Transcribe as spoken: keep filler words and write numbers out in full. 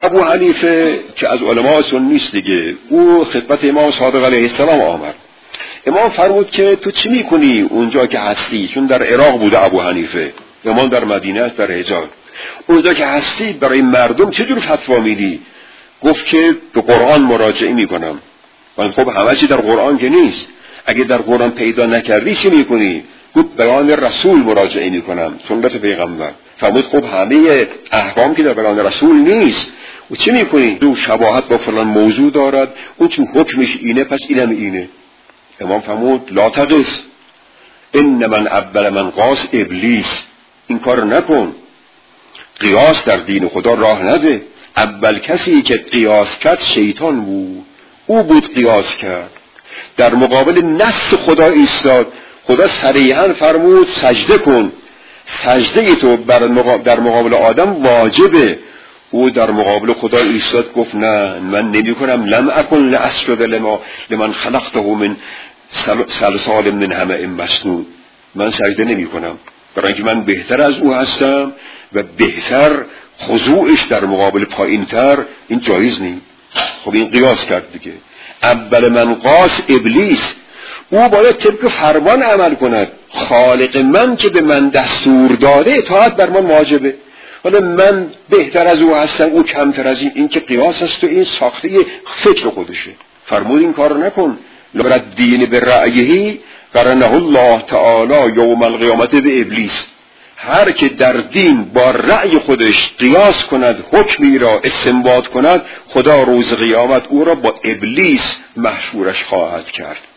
ابو حنیفه که از علماء سنی است دیگه، او خدمت امام صادق علیه السلام آمد. امام فرمود که تو چی میکنی اونجا که هستی؟ چون در عراق بوده ابو حنیفه، امام در مدینه در حجاز. اونجا که هستی برای مردم چجور فتوا میدی؟ گفت که به قرآن مراجعه میکنم. من خب همه چی در قرآن که نیست، اگه در قرآن پیدا نکردی چی میکنی؟ گفت بیان رسول مراجعه میکنم، سنت پیغمبر. فرمود خب همه احکام که در بیان رسول نیست و چی میکنی؟ دو شباهت با فلان موضوع دارد، اون چون حکمش اینه پس اینم اینه. امام فرمود لا تقس، ان من اول من قاس ابلیس، این کار نکن، قیاس در دین خدا راه نده. اول کسی که قیاس کرد شیطان بود، او بود قیاس کرد، در مقابل نص خدا ایستاد. خدا صریحا فرمود سجده کن، سجده تو در مقابل آدم واجبه. او در مقابل خدا ایستاد گفت نه من نمی کنم، لم اکن لاسجد لما لمن خلقته من سلسال من حمأ مسنون، من سجده نمی کنم برای اینکه من بهتر از او هستم و بهتر خضوعش در مقابل پایینتر این جایز نیست. خب این قیاس کرد دیگه. اول من قاس ابلیس، او باید طبق فرمان عمل کند. خالق من که به من دستور داده اطاعت بر من واجبه، حالا من بهتر از او هستم او کمتر از این، این که قیاس است و این ساخته فکر خودشه. فرمود این کار نکن. لبرد دین به رأیهی قرنه الله تعالی یوم القیامت به ابلیس، هر که در دین با رأی خودش قیاس کند، حکمی را استنباط کند، خدا روز قیامت او را با ابلیس محشورش خواهد کرد.